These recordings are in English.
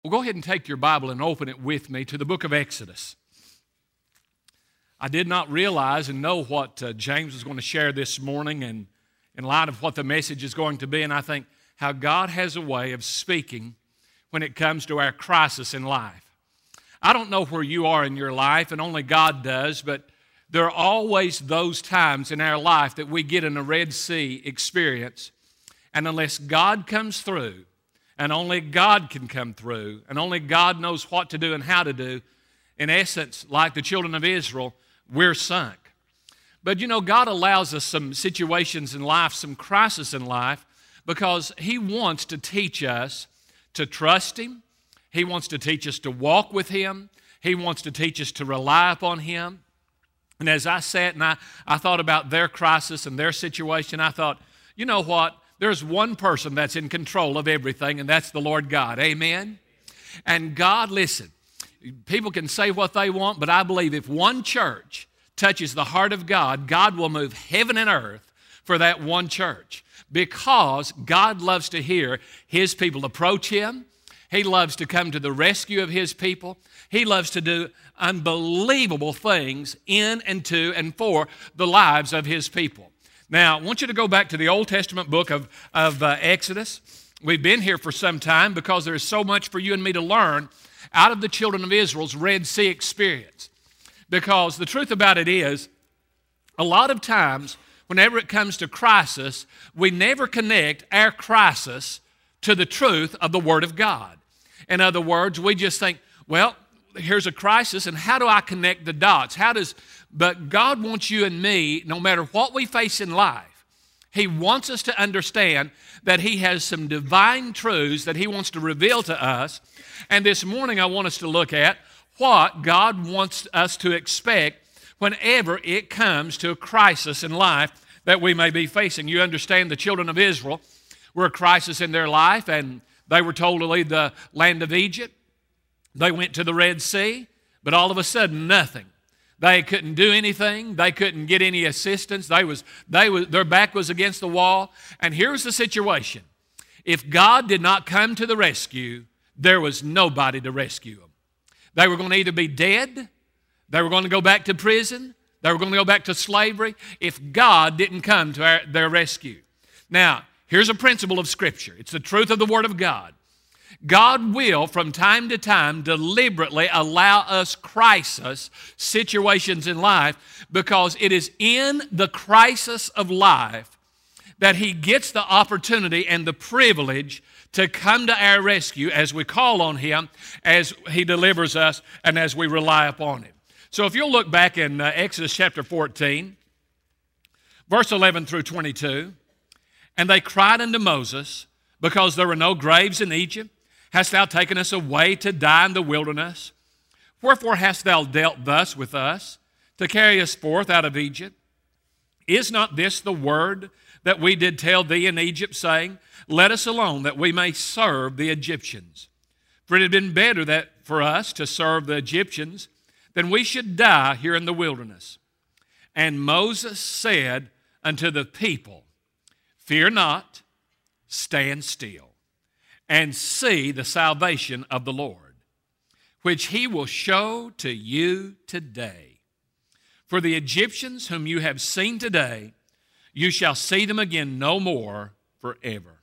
Well, go ahead and take your Bible and open it with me to the book of Exodus. I did not realize and know what James was going to share this morning, and in light of what the message is going to be, and I think how God has a way of speaking when it comes to our crisis in life. I don't know where you are in your life, and only God does, but there are always those times in our life that we get in a Red Sea experience, and unless God comes through, and only God can come through, and only God knows what to do and how to do, in essence, like the children of Israel, we're sunk. But you know, God allows us some situations in life, some crisis in life, because He wants to teach us to trust Him. He wants to teach us to walk with Him. He wants to teach us to rely upon Him. And as I sat and I thought about their crisis and their situation, I thought, you know what? There's one person that's in control of everything, and that's the Lord God. Amen? And God, listen, people can say what they want, but I believe if one church touches the heart of God, God will move heaven and earth for that one church, because God loves to hear His people approach Him. He loves to come to the rescue of His people. He loves to do unbelievable things in and to and for the lives of His people. Now, I want you to go back to the Old Testament book of Exodus. We've been here for some time because there's so much for you and me to learn out of the children of Israel's Red Sea experience. Because the truth about it is, a lot of times, whenever it comes to crisis, we never connect our crisis to the truth of the Word of God. In other words, we just think, well, here's a crisis, and how do I connect the dots? But God wants you and me, no matter what we face in life, He wants us to understand that He has some divine truths that He wants to reveal to us. And this morning I want us to look at what God wants us to expect whenever it comes to a crisis in life that we may be facing. You understand the children of Israel were a crisis in their life, and they were told to leave the land of Egypt. They went to the Red Sea, but all of a sudden, nothing. They couldn't do anything. They couldn't get any assistance. Their back was against the wall. And here's the situation. If God did not come to the rescue, there was nobody to rescue them. They were going to either be dead, they were going to go back to prison, they were going to go back to slavery, if God didn't come to their rescue. Now, here's a principle of Scripture. It's the truth of the Word of God. God will, from time to time, deliberately allow us crisis situations in life, because it is in the crisis of life that He gets the opportunity and the privilege to come to our rescue as we call on Him, as He delivers us, and as we rely upon Him. So if you'll look back in Exodus chapter 14, verse 11 through 22, and they cried unto Moses, because there were no graves in Egypt, hast thou taken us away to die in the wilderness? Wherefore hast thou dealt thus with us, to carry us forth out of Egypt? Is not this the word that we did tell thee in Egypt, saying, Let us alone, that we may serve the Egyptians? For it had been better that for us to serve the Egyptians than we should die here in the wilderness. And Moses said unto the people, Fear not, stand still, and see the salvation of the Lord, which He will show to you today. For the Egyptians whom you have seen today, you shall see them again no more forever.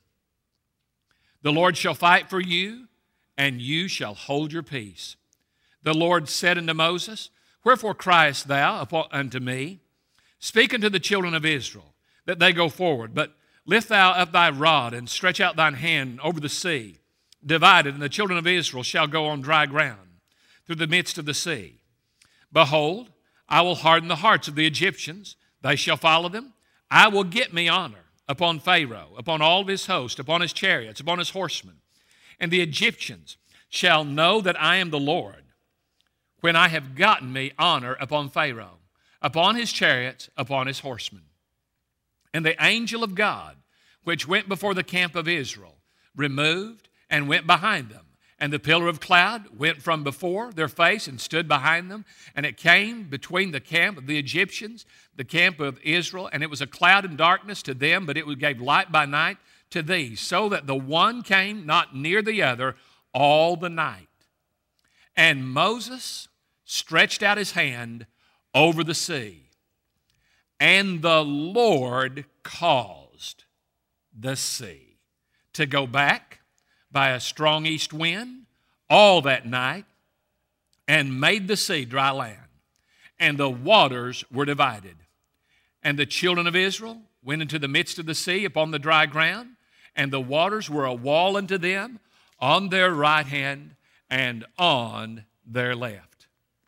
The Lord shall fight for you, and you shall hold your peace. The Lord said unto Moses, Wherefore criest thou unto me? Speak unto the children of Israel, that they go forward, but lift thou up thy rod, and stretch out thine hand over the sea, divided, and the children of Israel shall go on dry ground through the midst of the sea. Behold, I will harden the hearts of the Egyptians, they shall follow them. I will get me honor upon Pharaoh, upon all of his host, upon his chariots, upon his horsemen. And the Egyptians shall know that I am the Lord, when I have gotten me honor upon Pharaoh, upon his chariots, upon his horsemen. And the angel of God, which went before the camp of Israel, removed and went behind them. And the pillar of cloud went from before their face and stood behind them. And it came between the camp of the Egyptians, the camp of Israel. And it was a cloud and darkness to them, but it gave light by night to these, so that the one came not near the other all the night. And Moses stretched out his hand over the sea, and the Lord caused the sea to go back by a strong east wind all that night, and made the sea dry land, and the waters were divided. And the children of Israel went into the midst of the sea upon the dry ground, and the waters were a wall unto them on their right hand and on their left.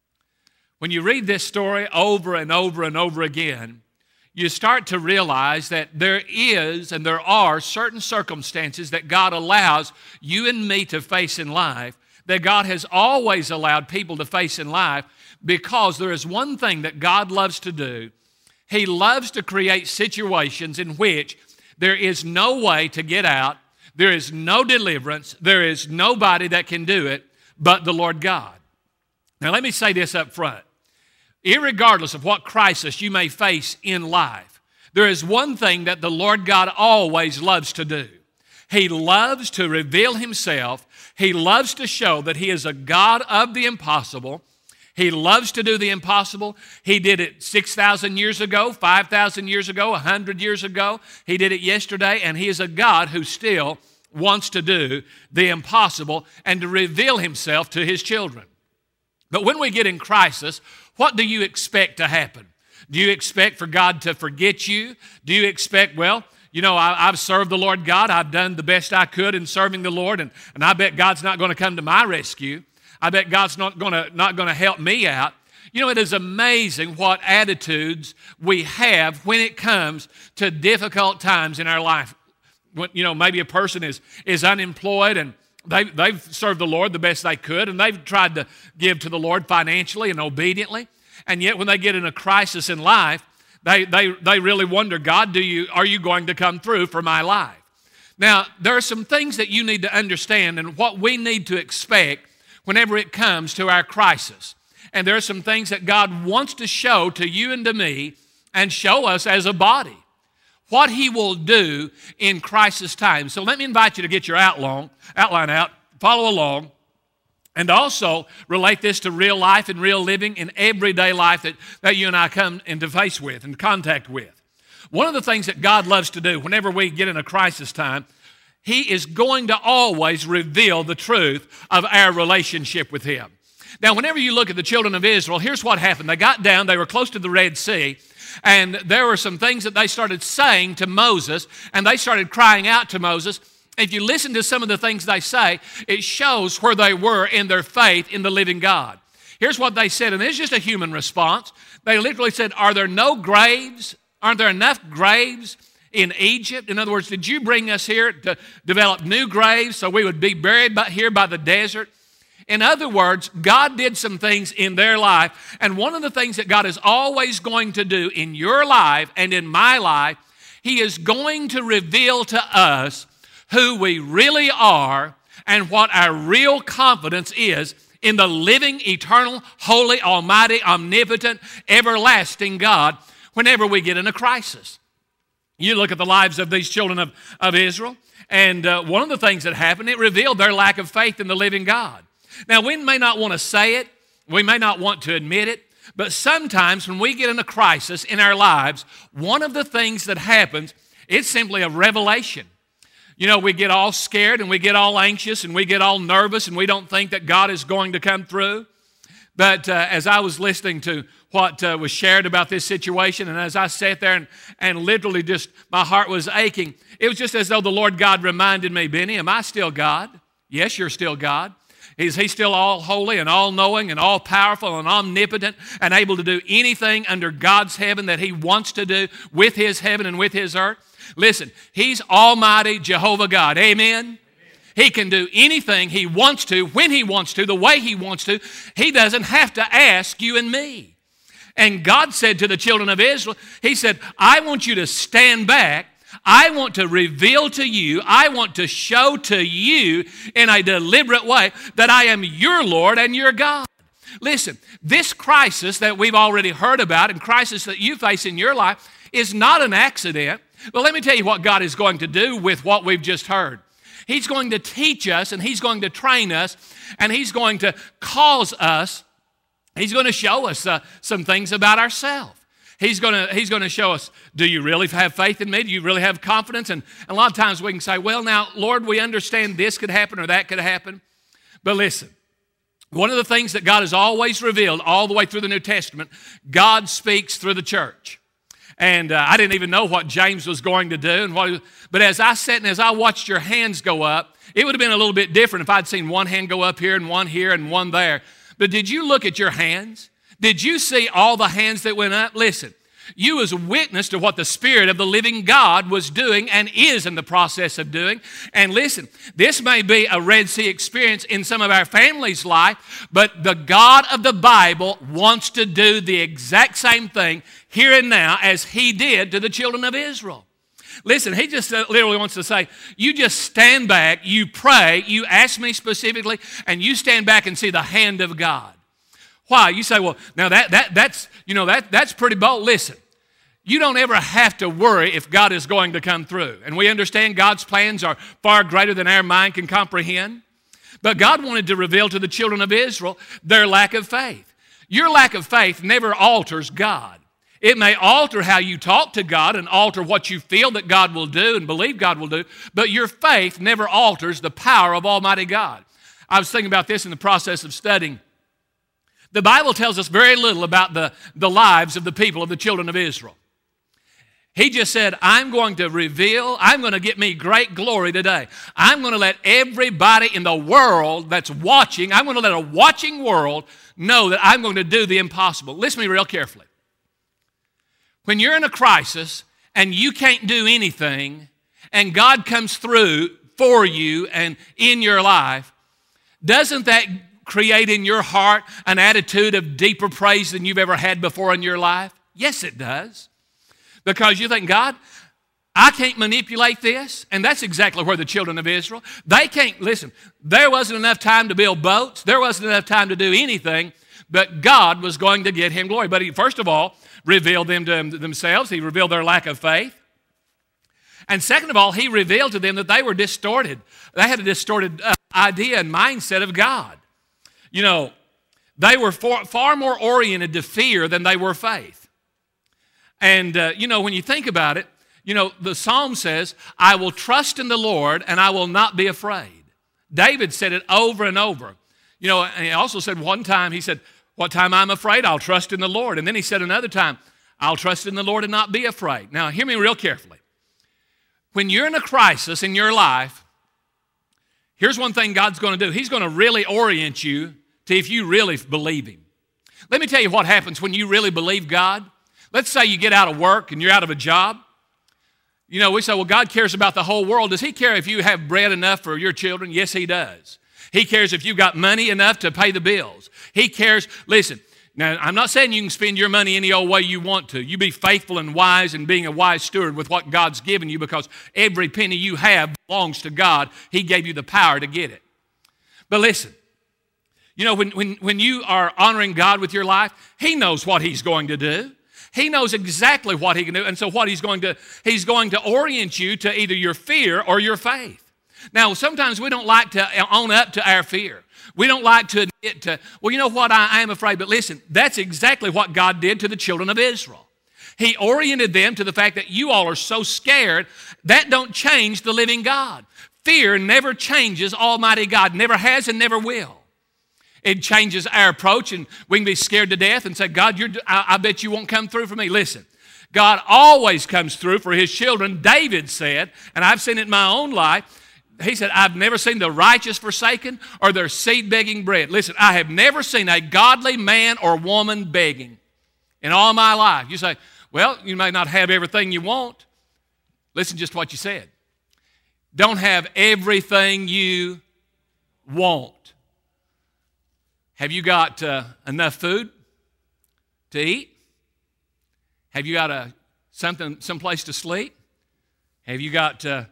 When you read this story over and over and over again, you start to realize that there is and there are certain circumstances that God allows you and me to face in life, that God has always allowed people to face in life, because there is one thing that God loves to do. He loves to create situations in which there is no way to get out, there is no deliverance, there is nobody that can do it but the Lord God. Now let me say this up front. Irregardless of what crisis you may face in life, there is one thing that the Lord God always loves to do. He loves to reveal Himself. He loves to show that He is a God of the impossible. He loves to do the impossible. He did it 6,000 years ago, 5,000 years ago, 100 years ago. He did it yesterday, and He is a God who still wants to do the impossible and to reveal Himself to His children. But when we get in crisis, what do you expect to happen? Do you expect for God to forget you? Do you expect, well, you know, I've served the Lord God. I've done the best I could in serving the Lord, and I bet God's not going to come to my rescue. I bet God's not going to help me out. You know, it is amazing what attitudes we have when it comes to difficult times in our life. When, you know, maybe a person is unemployed, and they've served the Lord the best they could, and they've tried to give to the Lord financially and obediently. And yet when they get in a crisis in life, they really wonder, God, are you going to come through for my life? Now, there are some things that you need to understand and what we need to expect whenever it comes to our crisis. And there are some things that God wants to show to you and to me and show us as a body, what He will do in crisis times. So let me invite you to get your outline out, follow along, and also relate this to real life and real living in everyday life that you and I come into face with and contact with. One of the things that God loves to do whenever we get in a crisis time, He is going to always reveal the truth of our relationship with Him. Now, whenever you look at the children of Israel, here's what happened. They got down, they were close to the Red Sea, and there were some things that they started saying to Moses, and they started crying out to Moses. If you listen to some of the things they say, it shows where they were in their faith in the living God. Here's what they said, and it's just a human response. They literally said, are there no graves? Aren't there enough graves in Egypt? In other words, did you bring us here to develop new graves so we would be buried here by the desert? In other words, God did some things in their life, and one of the things that God is always going to do in your life and in my life, He is going to reveal to us who we really are and what our real confidence is in the living, eternal, holy, almighty, omnipotent, everlasting God whenever we get in a crisis. You look at the lives of these children of Israel, and one of the things that happened, it revealed their lack of faith in the living God. Now, we may not want to say it, we may not want to admit it, but sometimes when we get in a crisis in our lives, one of the things that happens, it's simply a revelation. You know, we get all scared and we get all anxious and we get all nervous and we don't think that God is going to come through. But as I was listening to what was shared about this situation, and as I sat there and literally just my heart was aching, it was just as though the Lord God reminded me, Benny, am I still God? Yes, you're still God. Is He still all holy and all knowing and all powerful and omnipotent and able to do anything under God's heaven that He wants to do with His heaven and with His earth? Listen, He's Almighty Jehovah God. Amen? He can do anything He wants to, when He wants to, the way He wants to. He doesn't have to ask you and me. And God said to the children of Israel, He said, I want you to stand back. I want to reveal to you, I want to show to you in a deliberate way that I am your Lord and your God. Listen, this crisis that we've already heard about and crisis that you face in your life is not an accident. Well, let me tell you what God is going to do with what we've just heard. He's going to teach us, and He's going to train us, and He's going to cause us, He's going to show us some things about ourselves. He's going to show us, do you really have faith in me? Do you really have confidence? And a lot of times we can say, well, now, Lord, we understand this could happen or that could happen. But listen, one of the things that God has always revealed all the way through the New Testament, God speaks through the church. And I didn't even know what James was going to do. But as I sat and as I watched your hands go up, it would have been a little bit different if I'd seen one hand go up here and one there. But did you look at your hands? Did you see all the hands that went up? Listen, you was a witness to what the Spirit of the living God was doing and is in the process of doing. And listen, this may be a Red Sea experience in some of our family's life, but the God of the Bible wants to do the exact same thing here and now as He did to the children of Israel. Listen, He just literally wants to say, you just stand back, you pray, you ask me specifically, and you stand back and see the hand of God. Why? You say, well, now that's pretty bold. Listen, you don't ever have to worry if God is going to come through. And we understand God's plans are far greater than our mind can comprehend. But God wanted to reveal to the children of Israel their lack of faith. Your lack of faith never alters God. It may alter how you talk to God and alter what you feel that God will do and believe God will do, but your faith never alters the power of Almighty God. I was thinking about this in the process of studying. The Bible tells us very little about the lives of the people of the children of Israel. He just said, I'm going to get me great glory today. I'm going to let everybody in the world that's watching, I'm going to let a watching world know that I'm going to do the impossible. Listen to me real carefully. When you're in a crisis and you can't do anything and God comes through for you and in your life, doesn't that create in your heart an attitude of deeper praise than you've ever had before in your life? Yes, it does. Because you think, God, I can't manipulate this. And that's exactly where the children of Israel, they can't, listen, there wasn't enough time to build boats. There wasn't enough time to do anything, but God was going to get Him glory. But He, first of all, revealed them to themselves. He revealed their lack of faith. And second of all, He revealed to them that they were distorted. They had a distorted idea and mindset of God. You know, they were far more oriented to fear than they were faith. And, when you think about it, the Psalm says, I will trust in the Lord and I will not be afraid. David said it over and over. And he also said one time, he said, what time I'm afraid, I'll trust in the Lord. And then he said another time, I'll trust in the Lord and not be afraid. Now, hear me real carefully. When you're in a crisis in your life, here's one thing God's going to do. He's going to really orient you to if you really believe Him. Let me tell you what happens when you really believe God. Let's say you get out of work and you're out of a job. We say, well, God cares about the whole world. Does He care if you have bread enough for your children? Yes, He does. He cares if you've got money enough to pay the bills. He cares. Listen, now, I'm not saying you can spend your money any old way you want to. You be faithful and wise and being a wise steward with what God's given you, because every penny you have belongs to God. He gave you the power to get it. But listen, when you are honoring God with your life, He knows what He's going to do. He knows exactly what He can do. And so what He's going to orient you to either your fear or your faith. Now, sometimes we don't like to own up to our fear. We don't like to admit to, well, you know what, I am afraid. But listen, that's exactly what God did to the children of Israel. He oriented them to the fact that you all are so scared. That don't change the living God. Fear never changes Almighty God, never has and never will. It changes our approach, and we can be scared to death and say, God, I bet you won't come through for me. Listen, God always comes through for His children. David said, and I've seen it in my own life, he said, I've never seen the righteous forsaken or their seed begging bread. Listen, I have never seen a godly man or woman begging in all my life. You say, well, you may not have everything you want. Listen just to what you said. Don't have everything you want. Have you got enough food to eat? Have you got someplace to sleep? Have you got, have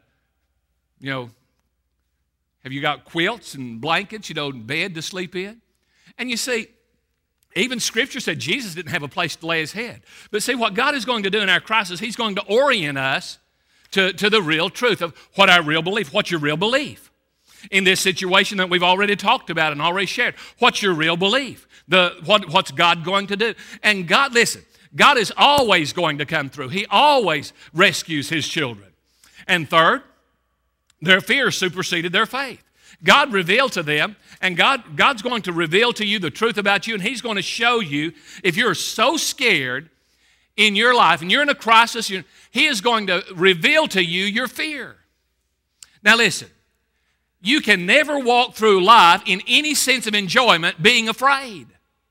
you got quilts and blankets, bed to sleep in? And you see, even Scripture said Jesus didn't have a place to lay His head. But see, what God is going to do in our crisis, He's going to orient us to the real truth of what our real belief. What's your real belief? In this situation that we've already talked about and already shared, what's your real belief? What's God going to do? And God, listen, God is always going to come through. He always rescues His children. And third, their fear superseded their faith. God revealed to them, and God's going to reveal to you the truth about you, and He's going to show you if you're so scared in your life and you're in a crisis, He is going to reveal to you your fear. Now listen, you can never walk through life in any sense of enjoyment being afraid.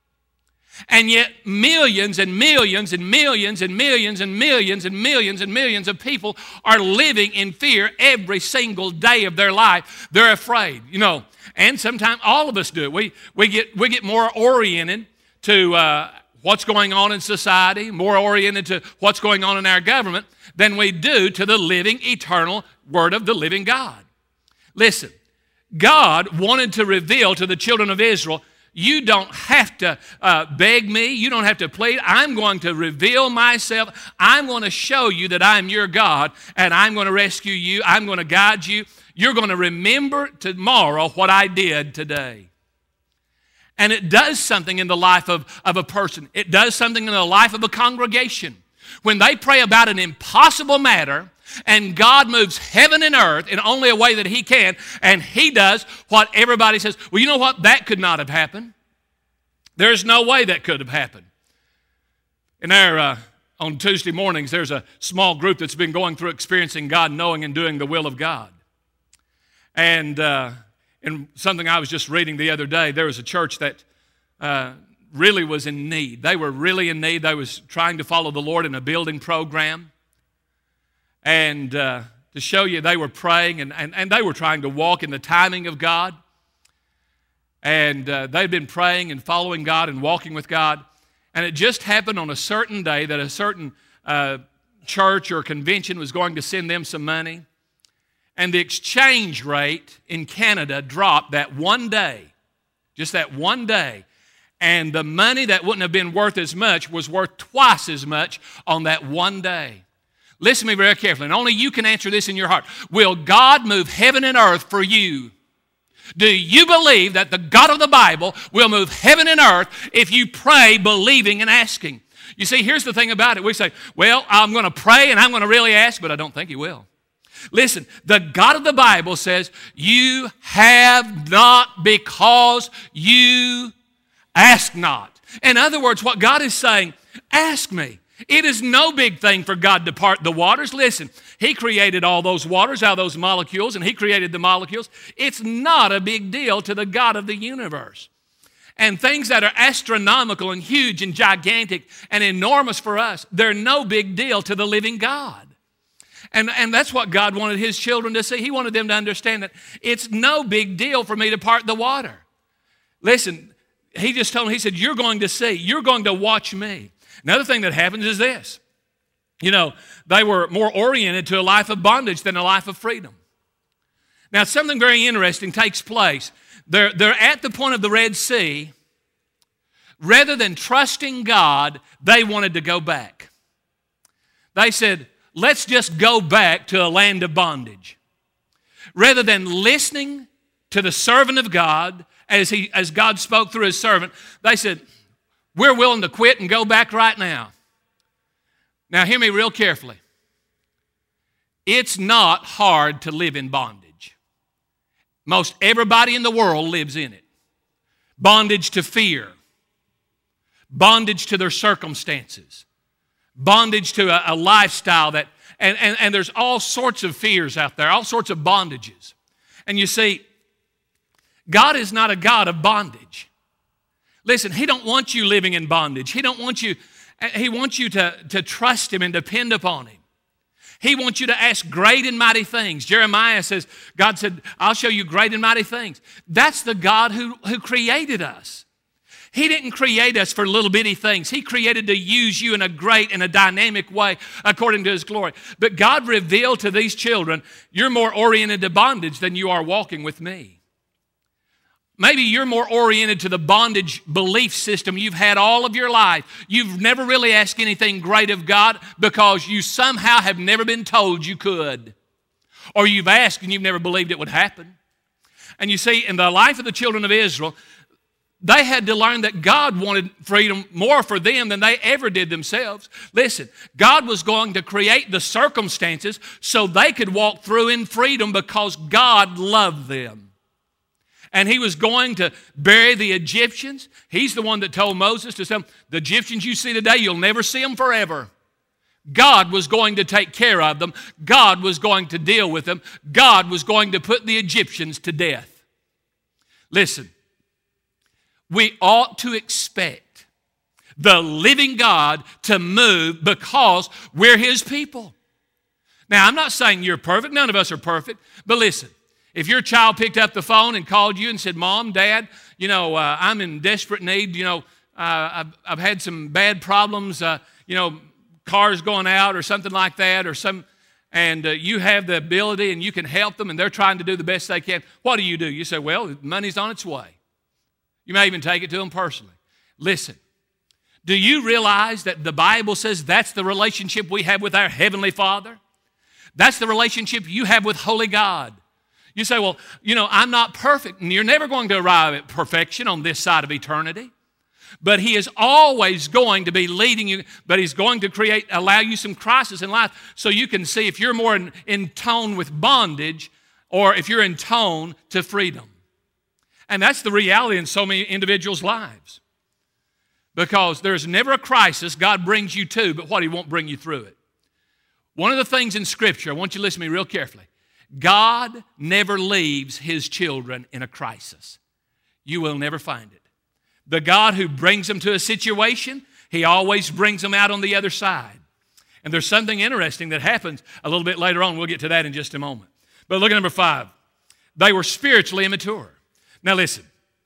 And yet millions and millions and millions and millions and millions and millions and millions of people are living in fear every single day of their life. They're afraid, and sometimes all of us do. We get more oriented to what's going on in society, more oriented to what's going on in our government than we do to the living, eternal Word of the living God. Listen, God wanted to reveal to the children of Israel, you don't have to beg me. You don't have to plead. I'm going to reveal myself. I'm going to show you that I'm your God, and I'm going to rescue you. I'm going to guide you. You're going to remember tomorrow what I did today. And it does something in the life of a person. It does something in the life of a congregation. When they pray about an impossible matter, and God moves heaven and earth in only a way that He can, and He does what everybody says, well, you know what? That could not have happened. There's no way that could have happened. In our, on Tuesday mornings, there's a small group that's been going through experiencing God, knowing and doing the will of God. And in something I was just reading the other day, there was a church that really was in need. They were really in need. They was trying to follow the Lord in a building program. And to show you, they were praying and they were trying to walk in the timing of God. And they'd been praying and following God and walking with God. And it just happened on a certain day that a certain church or convention was going to send them some money. And the exchange rate in Canada dropped that one day, just that one day. And the money that wouldn't have been worth as much was worth twice as much on that one day. Listen to me very carefully, and only you can answer this in your heart. Will God move heaven and earth for you? Do you believe that the God of the Bible will move heaven and earth if you pray, believing, and asking? You see, here's the thing about it. We say, well, I'm going to pray and I'm going to really ask, but I don't think He will. Listen, the God of the Bible says, you have not because you ask not. In other words, what God is saying, ask me. It is no big thing for God to part the waters. Listen, He created all those waters out of those molecules, and He created the molecules. It's not a big deal to the God of the universe. And things that are astronomical and huge and gigantic and enormous for us, they're no big deal to the living God. And that's what God wanted His children to see. He wanted them to understand that it's no big deal for me to part the water. Listen, He just told them, He said, you're going to see, you're going to watch me. Another thing that happens is this. They were more oriented to a life of bondage than a life of freedom. Now, something very interesting takes place. They're at the point of the Red Sea. Rather than trusting God, they wanted to go back. They said, let's just go back to a land of bondage. Rather than listening to the servant of God, as God spoke through His servant, they said, we're willing to quit and go back right now. Now, hear me real carefully. It's not hard to live in bondage. Most everybody in the world lives in it. Bondage to fear. Bondage to their circumstances. Bondage to a lifestyle that, and there's all sorts of fears out there, all sorts of bondages. And you see, God is not a God of bondage. Listen, He don't want you living in bondage. He wants you to trust Him and depend upon Him. He wants you to ask great and mighty things. Jeremiah says, God said, I'll show you great and mighty things. That's the God who created us. He didn't create us for little bitty things. He created to use you in a great and a dynamic way according to His glory. But God revealed to these children, you're more oriented to bondage than you are walking with me. Maybe you're more oriented to the bondage belief system you've had all of your life. You've never really asked anything great of God because you somehow have never been told you could. Or you've asked and you've never believed it would happen. And you see, in the life of the children of Israel, they had to learn that God wanted freedom more for them than they ever did themselves. Listen, God was going to create the circumstances so they could walk through in freedom because God loved them. And he was going to bury the Egyptians. He's the one that told Moses to tell them, the Egyptians you see today, you'll never see them forever. God was going to take care of them. God was going to deal with them. God was going to put the Egyptians to death. Listen, we ought to expect the living God to move because we're his people. Now, I'm not saying you're perfect. None of us are perfect. But listen, if your child picked up the phone and called you and said, Mom, Dad, I'm in desperate need. I've had some bad problems, cars going out or something like that, and you have the ability and you can help them and they're trying to do the best they can. What do? You say, well, money's on its way. You may even take it to them personally. Listen, do you realize that the Bible says that's the relationship we have with our Heavenly Father? That's the relationship you have with Holy God. You say, well, I'm not perfect, and you're never going to arrive at perfection on this side of eternity. But he is always going to be leading you, but he's going to allow you some crisis in life so you can see if you're more in tone with bondage or if you're in tone to freedom. And that's the reality in so many individuals' lives. Because there's never a crisis God brings you to, but what he won't bring you through it. One of the things in Scripture, I want you to listen to me real carefully. God never leaves his children in a crisis. You will never find it. The God who brings them to a situation, he always brings them out on the other side. And there's something interesting that happens a little bit later on. We'll get to that in just a moment. But look at number 5. They were spiritually immature. Now listen.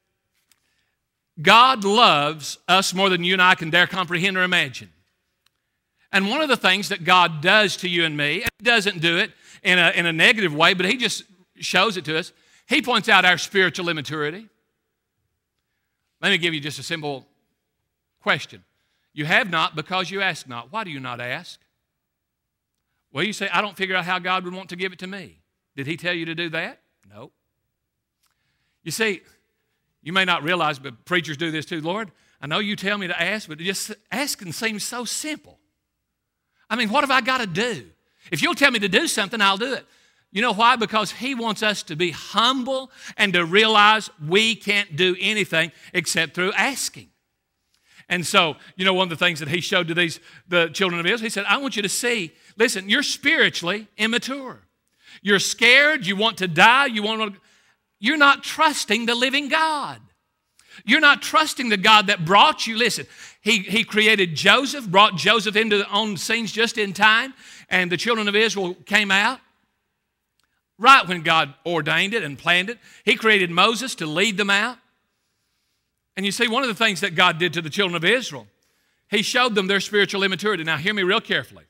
God loves us more than you and I can dare comprehend or imagine. And one of the things that God does to you and me, and he doesn't do it in a negative way, but he just shows it to us. He points out our spiritual immaturity. Let me give you just a simple question. You have not because you ask not. Why do you not ask? Well, you say, I don't figure out how God would want to give it to me. Did he tell you to do that? No. You see, you may not realize, but preachers do this too. Lord, I know you tell me to ask, but just asking seems so simple. I mean, what have I got to do? If you'll tell me to do something, I'll do it. You know why? Because he wants us to be humble and to realize we can't do anything except through asking. And so, one of the things that he showed to the children of Israel, he said, I want you to see, listen, you're spiritually immature. You're scared, you want to die, you're not trusting the living God. You're not trusting the God that brought you. Listen, he created Joseph, brought Joseph on scenes just in time, and the children of Israel came out right when God ordained it and planned it. He created Moses to lead them out. And you see, one of the things that God did to the children of Israel, he showed them their spiritual immaturity. Now, hear me real carefully.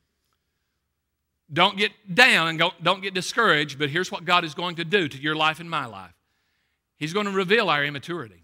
Don't get down and don't get discouraged, but here's what God is going to do to your life and my life. He's going to reveal our immaturity.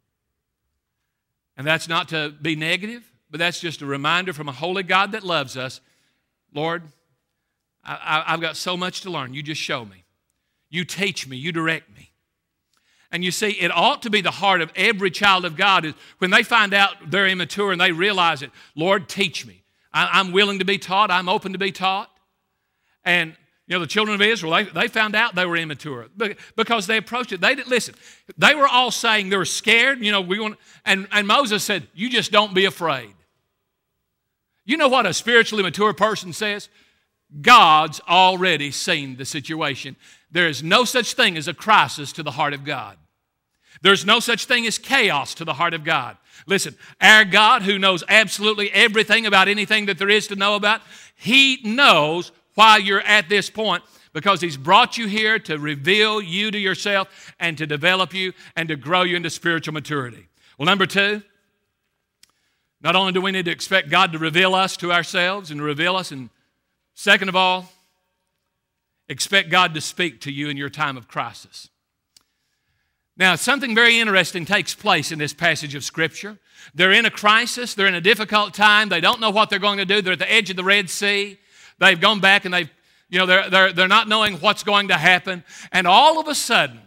And that's not to be negative, but that's just a reminder from a holy God that loves us. Lord, I've got so much to learn. You just show me. You teach me. You direct me. And you see, it ought to be the heart of every child of God is when they find out they're immature and they realize it, Lord, teach me. I'm willing to be taught. I'm open to be taught. And, the children of Israel, they found out they were immature because they approached it. They didn't listen. They were all saying they were scared. And Moses said, you just don't be afraid. You know what a spiritually mature person says? God's already seen the situation. There is no such thing as a crisis to the heart of God. There's no such thing as chaos to the heart of God. Listen, our God who knows absolutely everything about anything that there is to know about, he knows why you're at this point because he's brought you here to reveal you to yourself and to develop you and to grow you into spiritual maturity. Well, number 2, not only do we need to expect God to reveal us to ourselves and reveal us, and second of all, expect God to speak to you in your time of crisis. Now, something very interesting takes place in this passage of Scripture. They're in a crisis. They're in a difficult time. They don't know what they're going to do. They're at the edge of the Red Sea. They've gone back and they're not knowing what's going to happen. And all of a sudden,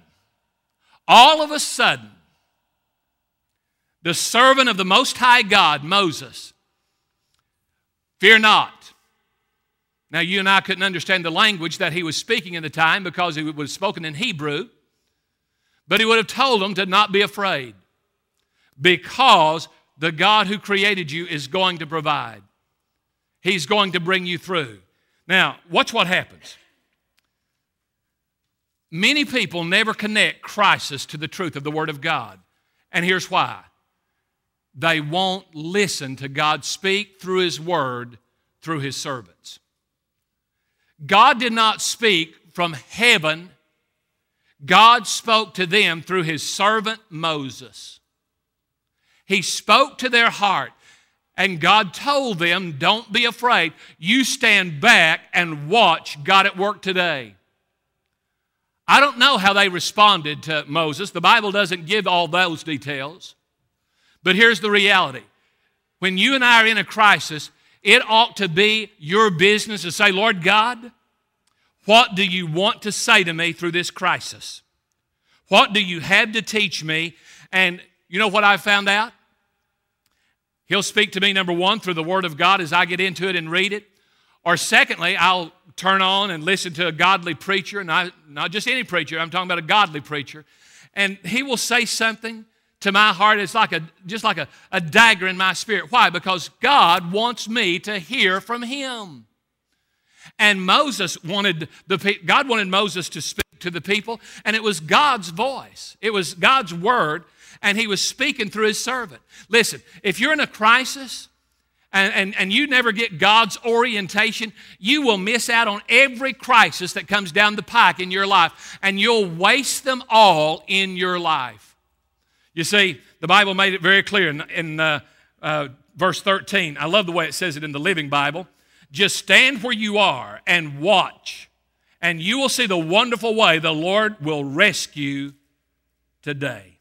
the servant of the Most High God, Moses, fear not. Now, you and I couldn't understand the language that he was speaking in the time because it was spoken in Hebrew. But he would have told them to not be afraid because the God who created you is going to provide. He's going to bring you through. Now, watch what happens. Many people never connect crisis to the truth of the Word of God. And here's why. They won't listen to God speak through His Word through His servants. God did not speak from heaven. God spoke to them through His servant Moses. He spoke to their heart, and God told them, don't be afraid. You stand back and watch God at work today. I don't know how they responded to Moses. The Bible doesn't give all those details. But here's the reality. When you and I are in a crisis, it ought to be your business to say, Lord God, what do you want to say to me through this crisis? What do you have to teach me? And you know what I found out? He'll speak to me, number one, through the Word of God as I get into it and read it. Or secondly, I'll turn on and listen to a godly preacher, and not just any preacher, I'm talking about a godly preacher. And he will say something to my heart. It's just like a dagger in my spirit. Why? Because God wants me to hear from Him. And God wanted Moses to speak to the people, and it was God's voice. It was God's word, and He was speaking through His servant. Listen, if you're in a crisis and you never get God's orientation, you will miss out on every crisis that comes down the pike in your life, and you'll waste them all in your life. You see, the Bible made it very clear in verse 13. I love the way it says it in the Living Bible. Just stand where you are and watch, and you will see the wonderful way the Lord will rescue today.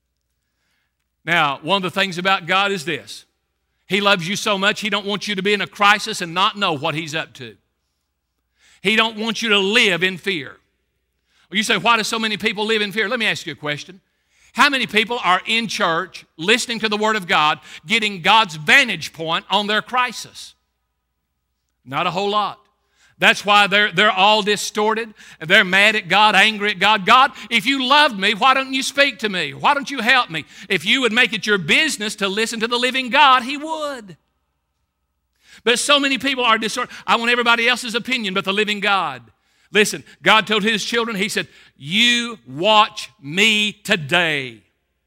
Now, one of the things about God is this. He loves you so much, He don't want you to be in a crisis and not know what He's up to. He don't want you to live in fear. Well, you say, why do so many people live in fear? Let me ask you a question. How many people are in church, listening to the Word of God, getting God's vantage point on their crisis? Not a whole lot. That's why they're all distorted. They're mad at God, angry at God. God, if you loved me, why don't you speak to me? Why don't you help me? If you would make it your business to listen to the living God, He would. But so many people are distorted. I want everybody else's opinion but the living God. Listen, God told His children, He said, you watch me today.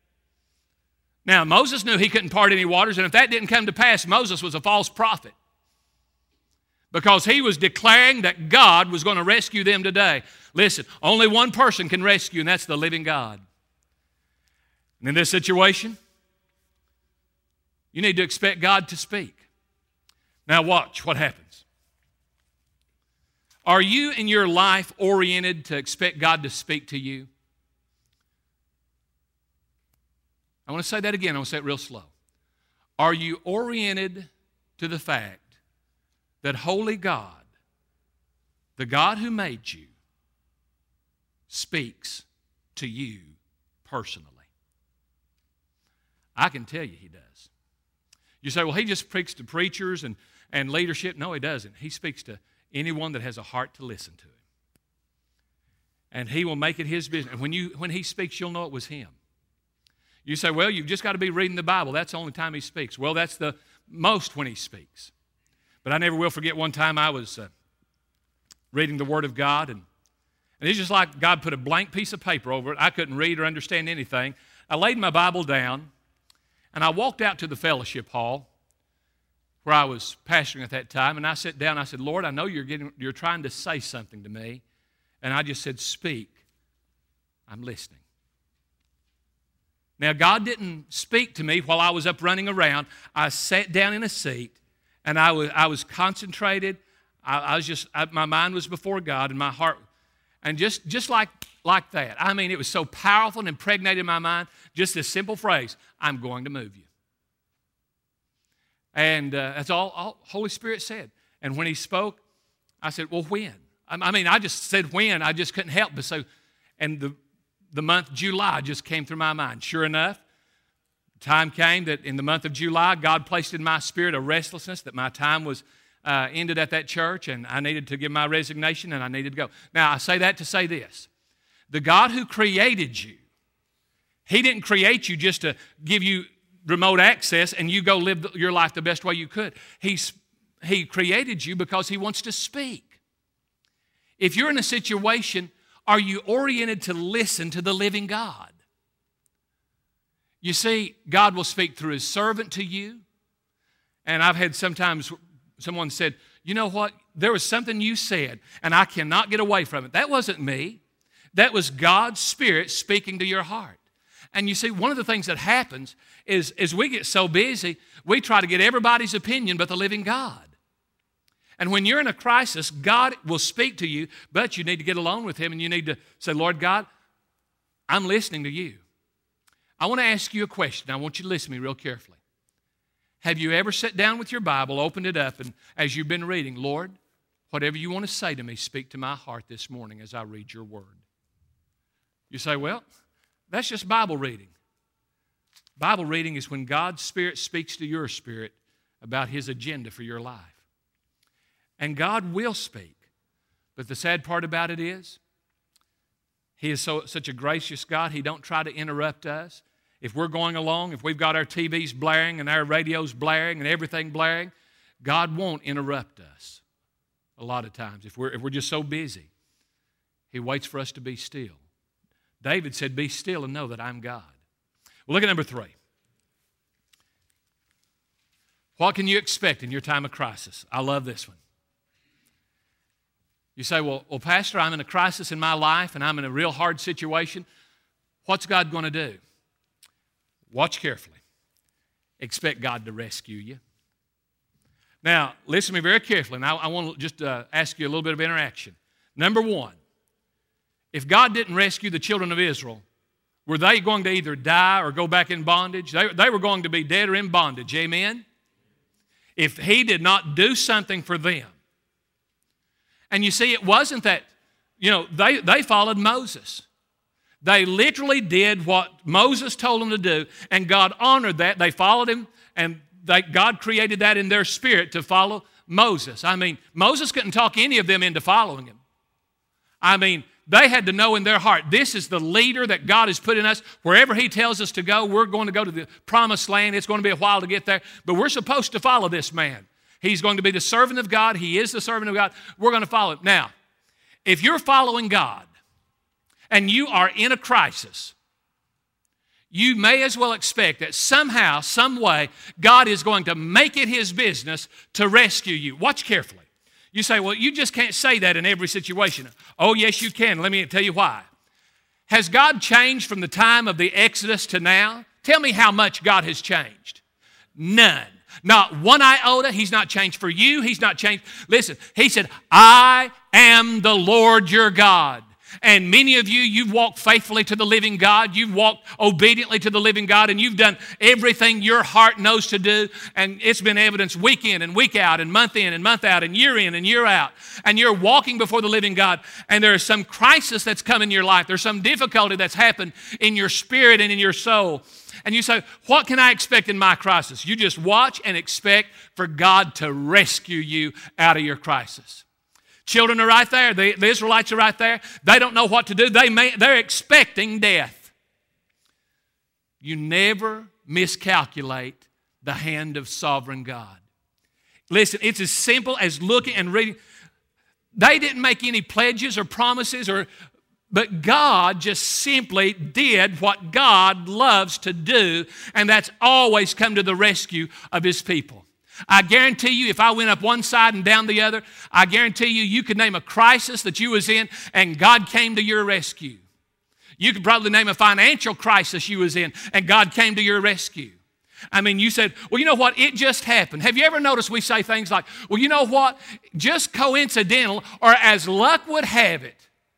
Now, Moses knew he couldn't part any waters, and if that didn't come to pass, Moses was a false prophet. Because he was declaring that God was going to rescue them today. Listen, only one person can rescue, and that's the living God. And in this situation, you need to expect God to speak. Now watch what happens. Are you in your life oriented to expect God to speak to you? I want to say that again. I want to say it real slow. Are you oriented to the fact that holy God, the God who made you, speaks to you personally? I can tell you He does. You say, well, He just speaks to preachers and leadership. No, He doesn't. He speaks to anyone that has a heart to listen to Him. And He will make it His business. And when He speaks, you'll know it was Him. You say, well, you've just got to be reading the Bible. That's the only time He speaks. Well, that's the most when He speaks. But I never will forget one time I was reading the Word of God, and it's just like God put a blank piece of paper over it. I couldn't read or understand anything. I laid my Bible down, and I walked out to the fellowship hall where I was pastoring at that time, and I sat down. I said, Lord, I know you're trying to say something to me. And I just said, speak. I'm listening. Now, God didn't speak to me while I was up running around. I sat down in a seat, and I was concentrated. My mind was before God, and my heart. And just like like that. I mean, it was so powerful and impregnated in my mind, just this simple phrase, I'm going to move you. And that's all Holy Spirit said. And when he spoke, I said, well, when? I mean, I just said when. I just couldn't help but so. And the month July just came through my mind. Sure enough, time came that in the month of July, God placed in my spirit a restlessness that my time was ended at that church, and I needed to give my resignation, and I needed to go. Now, I say that to say this. The God who created you, He didn't create you just to give you remote access and you go live your life the best way you could. He created you because He wants to speak. If you're in a situation, are you oriented to listen to the living God? You see, God will speak through His servant to you. And I've had sometimes someone said, you know what, there was something you said and I cannot get away from it. That wasn't me. That was God's Spirit speaking to your heart. And you see, one of the things that happens is as we get so busy, we try to get everybody's opinion but the living God. And when you're in a crisis, God will speak to you, but you need to get alone with Him and you need to say, Lord God, I'm listening to you. I want to ask you a question. I want you to listen to me real carefully. Have you ever sat down with your Bible, opened it up, and as you've been reading, Lord, whatever you want to say to me, speak to my heart this morning as I read your word? You say, well, that's just Bible reading. Bible reading is when God's Spirit speaks to your spirit about His agenda for your life. And God will speak. But the sad part about it is, He is such a gracious God, He don't try to interrupt us. If we're going along, if we've got our TVs blaring and our radios blaring and everything blaring, God won't interrupt us a lot of times. If we're just so busy, He waits for us to be still. David said, be still and know that I'm God. Well, look at number 3. What can you expect in your time of crisis? I love this one. You say, well, Pastor, I'm in a crisis in my life and I'm in a real hard situation. What's God going to do? Watch carefully. Expect God to rescue you. Now, listen to me very carefully, and I want to just ask you a little bit of interaction. Number 1, if God didn't rescue the children of Israel, were they going to either die or go back in bondage? They were going to be dead or in bondage, amen? If He did not do something for them. And you see, it wasn't that, they followed Moses. They literally did what Moses told them to do, and God honored that. They followed Him, and God created that in their spirit to follow Moses. I mean, Moses couldn't talk any of them into following Him. I mean, they had to know in their heart, this is the leader that God has put in us. Wherever He tells us to go, we're going to go to the promised land. It's going to be a while to get there, but we're supposed to follow this man. He's going to be the servant of God. He is the servant of God. We're going to follow Him. Now, if you're following God and you are in a crisis, you may as well expect that somehow, some way, God is going to make it His business to rescue you. Watch carefully. You say, well, you just can't say that in every situation. Oh, yes, you can. Let me tell you why. Has God changed from the time of the Exodus to now? Tell me how much God has changed. None. Not one iota. He's not changed for you. He's not changed. Listen, He said, I am the Lord your God. And many of you, you've walked faithfully to the living God. You've walked obediently to the living God, and you've done everything your heart knows to do. And it's been evidenced week in and week out and month in and month out and year in and year out. And you're walking before the living God, and there is some crisis that's come in your life. There's some difficulty that's happened in your spirit and in your soul. And you say, what can I expect in my crisis? You just watch and expect for God to rescue you out of your crisis. Children are right there. The Israelites are right there. They don't know what to do. They're expecting death. You never miscalculate the hand of sovereign God. Listen, it's as simple as looking and reading. They didn't make any pledges or promises, but God just simply did what God loves to do, and that's always come to the rescue of His people. I guarantee you, if I went up one side and down the other, I guarantee you could name a crisis that you was in, and God came to your rescue. You could probably name a financial crisis you was in, and God came to your rescue. I mean, you said, well, you know what? It just happened. Have you ever noticed we say things like, well, you know what? Just coincidental, or as luck would have it,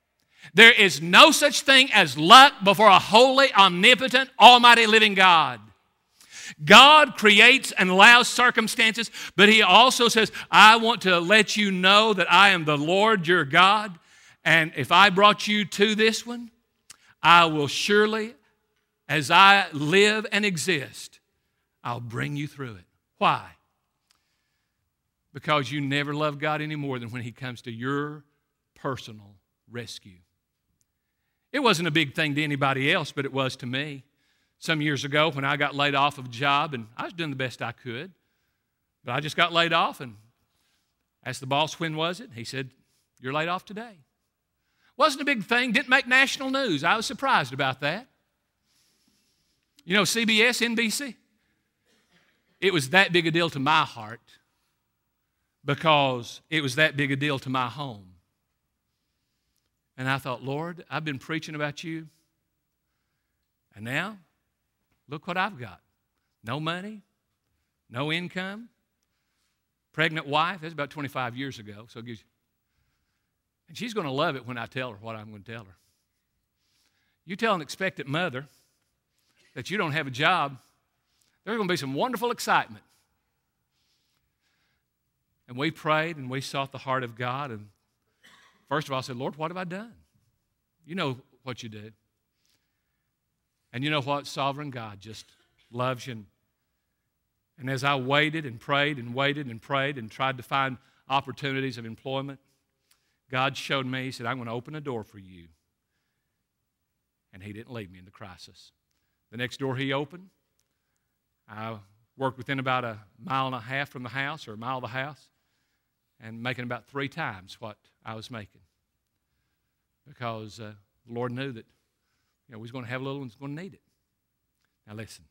There is no such thing as luck before a holy, omnipotent, almighty, living God. God creates and allows circumstances, but He also says, I want to let you know that I am the Lord your God, and if I brought you to this one, I will surely, as I live and exist, I'll bring you through it. Why? Because you never love God any more than when He comes to your personal rescue. It wasn't a big thing to anybody else, but it was to me. Some years ago when I got laid off of a job, and I was doing the best I could, but I just got laid off and asked the boss, when was it? He said, you're laid off today. Wasn't a big thing, didn't make national news. I was surprised about that. You know, CBS, NBC, it was that big a deal to my heart because it was that big a deal to my home. And I thought, Lord, I've been preaching about you, and now look what I've got. No money, no income, pregnant wife. That's about 25 years ago. So it gives you, and she's going to love it when I tell her what I'm going to tell her. You tell an expectant mother that you don't have a job, there's going to be some wonderful excitement. And we prayed and we sought the heart of God. And first of all, I said, Lord, what have I done? You know what you do. And you know what? Sovereign God just loves you. And as I waited and prayed and waited and prayed and tried to find opportunities of employment, God showed me, He said, I'm going to open a door for you. And He didn't leave me in the crisis. The next door He opened, I worked within about a mile and a half from the house, or a mile of the house, and making about 3 times what I was making. Because the Lord knew that we was going to have a little one's going to need it. Now listen,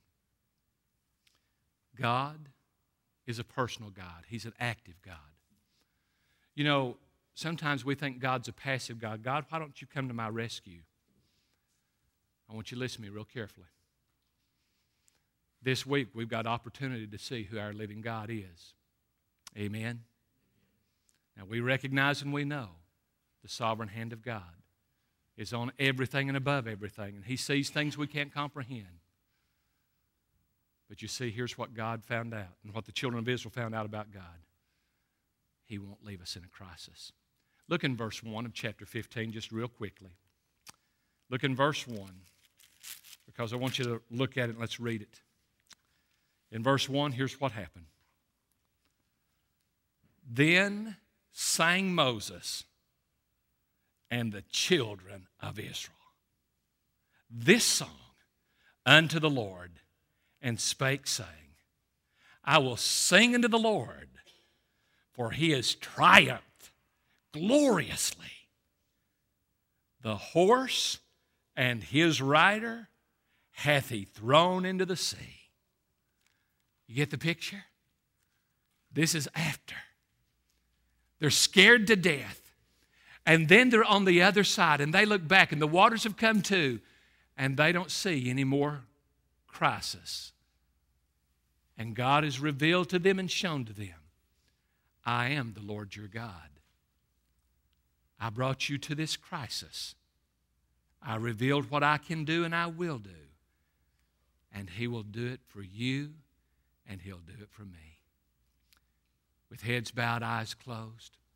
God is a personal God. He's an active God. You know, sometimes we think God's a passive God. God, why don't you come to my rescue? I want you to listen to me real carefully. This week we've got opportunity to see who our living God is. Amen? Now we recognize and we know the sovereign hand of God is on everything and above everything, and He sees things we can't comprehend. But you see, here's what God found out, and what the children of Israel found out about God. He won't leave us in a crisis. Look in verse 1 of chapter 15 just real quickly. Look in verse 1, because I want you to look at it and let's read it. In verse 1, here's what happened. Then sang Moses and the children of Israel this song unto the Lord, and spake, saying, I will sing unto the Lord, for He has triumphed gloriously. The horse and his rider hath He thrown into the sea. You get the picture? This is after. They're scared to death. And then they're on the other side, and they look back, and the waters have come too, and they don't see any more crisis. And God has revealed to them and shown to them, I am the Lord your God. I brought you to this crisis. I revealed what I can do and I will do. And He will do it for you, and He'll do it for me. With heads bowed, eyes closed,